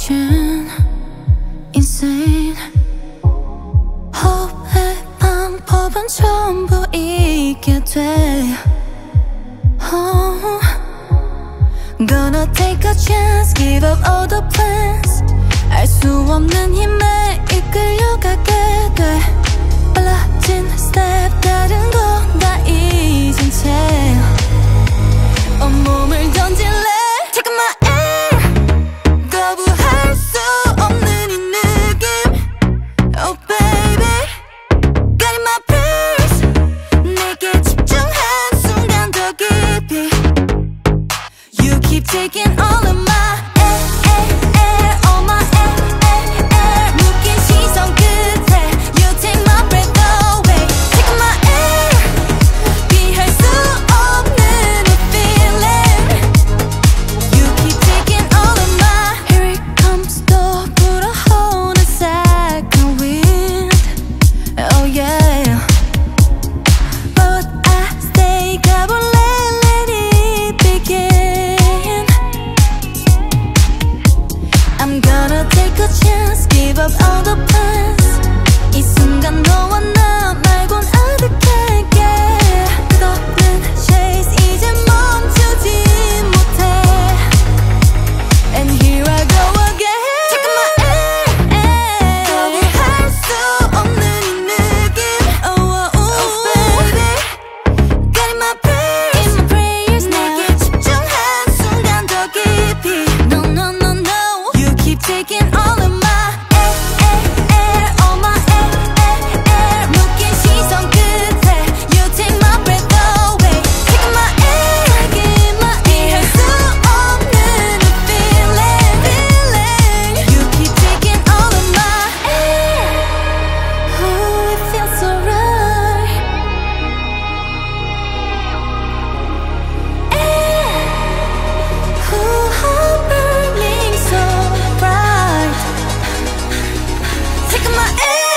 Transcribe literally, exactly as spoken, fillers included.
준 인생 호흡의 방법은 전부 잊게 돼 oh. Gonna take a chance, give up all the plans 알 수 없는 힘에 이끌려가게 돼 빨라진 스텝 다른 거 다 잊은 채 온몸을 던질래 Take my air 거부할 수 없는 이 느낌 Oh baby Got in my purse 내게 집중한 순간 더 깊이 You keep taking all of my air, air, air All my air, air, air 묶인 시선 끝에 You take my breath away Take my air 피할 수 없는 이 feeling You keep taking all of my Here it comes 또 불어오는 second wind Oh yeah But I stay 가볼래 Let it begin I'm gonna take a chance Give up all the plans 이 순간 너와 나 말곤 아득하게 뜨거운 chase 이제 멈추지 못해 And here I go again Taking my air 거부할 수 없는 이 느낌 Oh, oh, oh baby Got in my prayers In my prayers 내게 집중한 순간 더 깊이 No, no, no, no You keep taking all of my air, air, air All my air, air, air 묶인 시선 끝에 You take my breath away Taking my air Taking my air 피할 수 없는 이 feeling, feeling You keep taking all of my air Oh, it feels so right Air Oh, I'm burning so bright Taking my air